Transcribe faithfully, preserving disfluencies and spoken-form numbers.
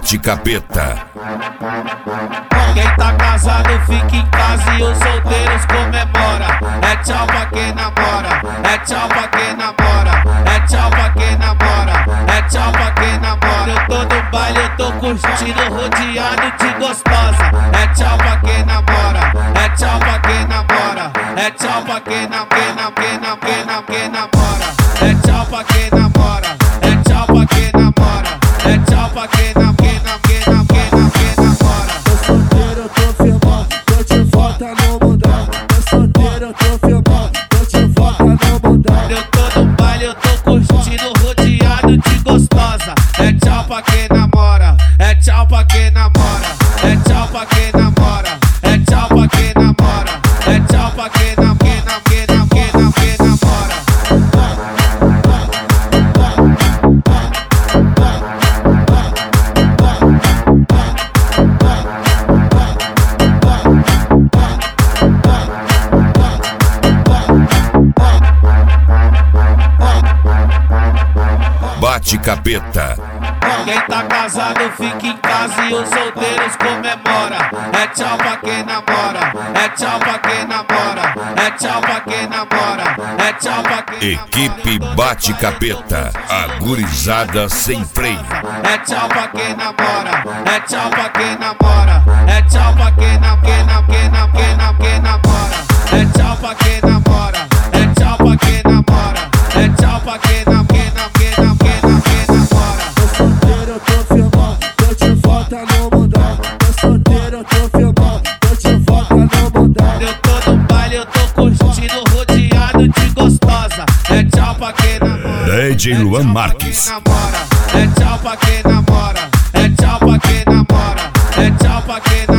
Bate capeta. Quem tá casado fica em casa e os solteiros comemora. É tchau pra quem namora, é tchau pra quem namora, é tchau pra quem namora, é tchau pra quem namora. Eu tô no baile, eu tô curtindo, rodeado de gostosa. É tchau pra quem namora, é tchau pra quem namora, é tchau pra quem nam, quem nam, quem nam, quem nam, quem namora. É tchau pra quem namora, é tchau pra quem namora, é tchau pra quem nam, quem nam, quem nam, quem nam, quem namora. Tô solteiro, eu tô firmão, tô de volta no mundão. Tô solteiro, eu tô firmão, tô de volta no mundão. Eu tô no baile, eu tô curtindo, rodeado de gostosa. É tchau pra quem namora, é tchau pra quem namora, é tchau pra quem namora, é tchau pra quem namora, é tchau pra quem nam, quem nam, quem nam, quem nam, quem namora. Bate capeta. Quem tá casado fica em casa e os solteiros comemora. É tchau pra quem namora, é tchau pra quem namora, é tchau pra quem namora, é tchau pra quem Equipe Bate Capeta, a gurizada sem freio. É tchau pra quem namora, é tchau pra quem namora, é tchau pra quem nam, quem nam, quem nam, quem nam, quem namora. É tchau pra quem namora, é tchau pra quem namora, é tchau pra quem nam, quem nam, quem nam, quem nam, quem namora. Tô solteiro, eu tô firmão, tô de volta no mundão. Tô solteiro, eu tô firmão, tô de volta no mundão. Eu tô no baile, eu tô curtindo, rodeado de gostosa. É tchau pra quem namora, D J Luan Marques. namora, é tchau pra quem namora, é tchau pra quem namora, é tchau pra quem